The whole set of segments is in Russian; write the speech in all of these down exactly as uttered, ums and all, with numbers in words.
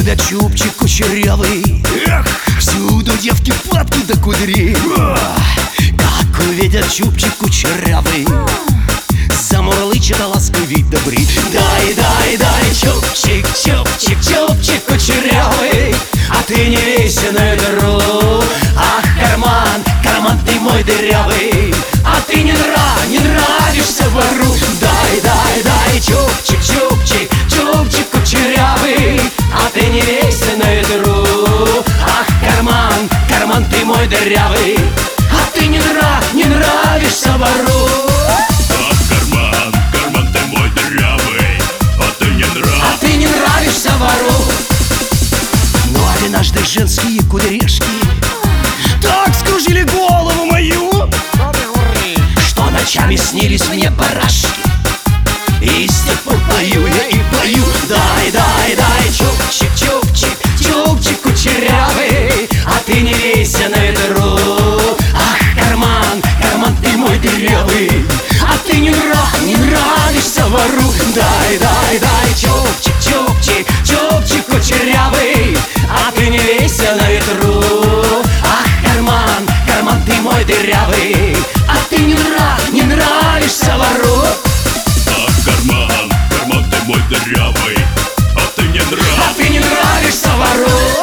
тебя чубчик кучерявый. Эх, всюду девки падки до кудри. Как увидят чубчик кучерявый, замурлычет, а ласковей добри. Дай, дай, дай, чубчик, чубчик, чубчик кучерявый, а ты не вейся на ветру. Ах, карман, карман ты мой дырявый, а ты не нра, не нравишься вору. Дай, дай, дай, чубчик, чубчик, чубчик кучерявый, а ты не вейся на ветру. Ах, карман, карман ты мой дырявый, а ты не нра, не нравишься вору. Ах, карман, карман ты мой дырявый, а ты не нрав... А ты не нравишься вору. Ну, однажды женские кудряшки так скружили голову мою, что ночами снились мне барашки. И с тех пор пою я и пою. Дай, дай, дай, чубчик, чубчик, чубчик кучерявый, а ты не вейся на ветру. Ах, карман, карман ты мой дырявый, а ты не нрав, не нравишься вору. Дай, дай, дай, чубчик, чубчик, чубчик кучерявый, а ты не вейся на ветру. Ах, карман, карман ты мой дырявый, а ты не нрав, не нравишься вору. Ах, карман, карман ты мой дырявый, а ты не нрав... А ты не нравишься вору.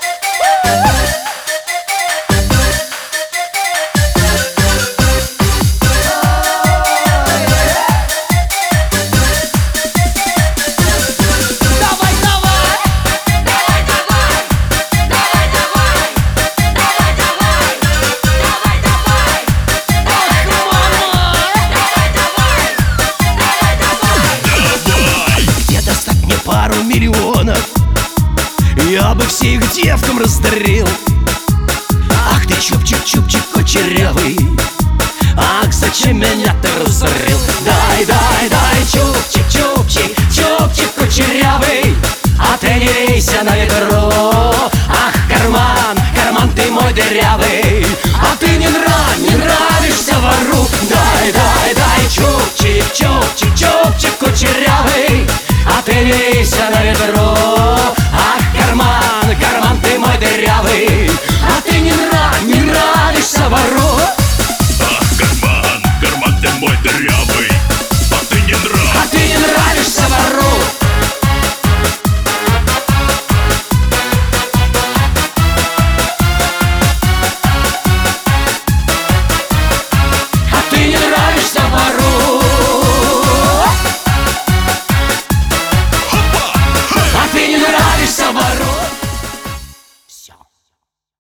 Пару миллионов я бы всех девкам раздарил. Ах ты, чубчик, чубчик кучерявый, ах, зачем меня ты разорил? Дай, дай, дай, чубчик, чубчик, чубчик кучерявый, а ты не вейся на ветру. Ах, карман, карман ты мой дырявый, а ты не нрав, не нравишься вору. Дай, дай, дай, чубчик, чубчик, чубчик кучерявый, а ты не вейся на ветру.